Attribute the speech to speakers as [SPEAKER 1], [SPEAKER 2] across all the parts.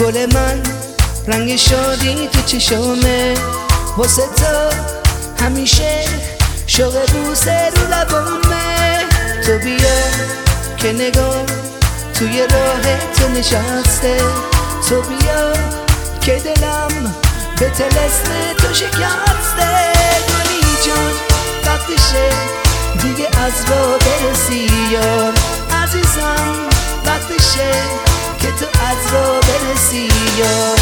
[SPEAKER 1] گل من رنگ شادی تو چشمه، واسه تو همیشه شوق بوسه رو لبامه. تو بیا که نگاه توی راه تو نشسته، تو بیا که دلم به طلسم تو شکسته. گلی جان وقتشه دیگه از راه برسی یار، عزیزم وقتشه که تو از راه برسی یار.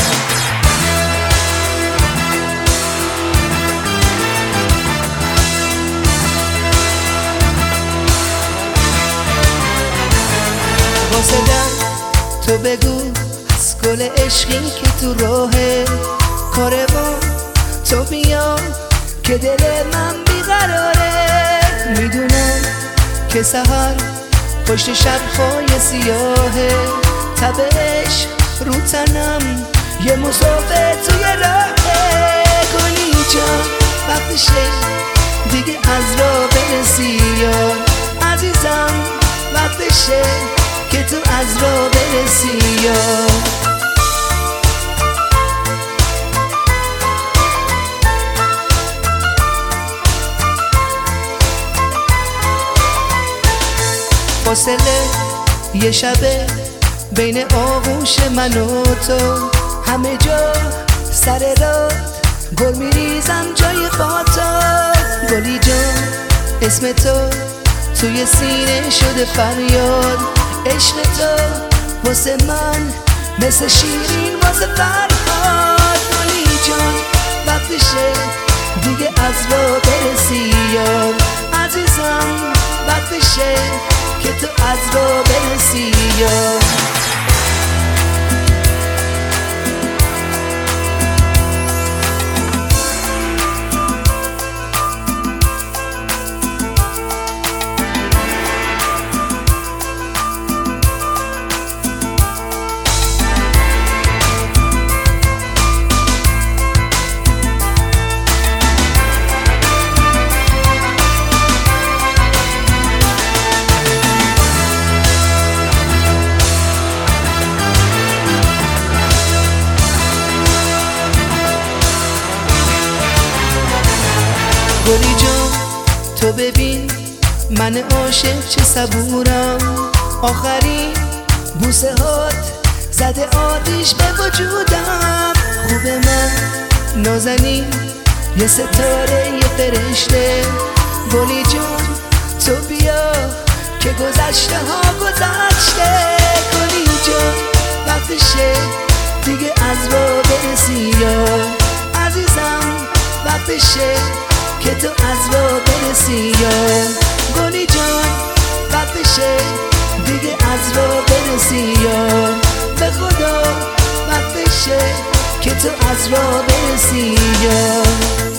[SPEAKER 1] واسه تو بگو از گل عشقی که تو راهه، کاروان تو بیا که دل من بیقراره. میدونم که سحر پشت شب‌های سیاهه، تبش رو تنم یه مسافر توی راهه. گلی جان وقتشه دیگه از راه برسی یار، عزیزم وقتشه که تو از راه برسی یار. فاصله یه شبه بین آغوش من و تو، همه جا سر راه گل میریزم جای خاطا. گلی جان اسم تو توی سینه شده فریاد، عشق تو واسه من مثل شیرین واسه فرهاد. گلی جان وقتشه دیگه از راه برسی یار، عزیزم وقتشه که تو از راه برسی یار. گلی جان تو ببین من عاشق چه صبورم، آخرین بوسه هات زده آتیش به وجودم. خوب من نازنین یه ستاره یه فرشته، گلی جان تو بیا که گذشته ها گذشته. گلی جان وقتشه دیگه از راه برسی یار، عزیزم وقتشه که تو از راه برسی یار. گلی جان وقتشه دیگه از راه برسی یار، به خدا وقتشه که تو از راه برسی یار.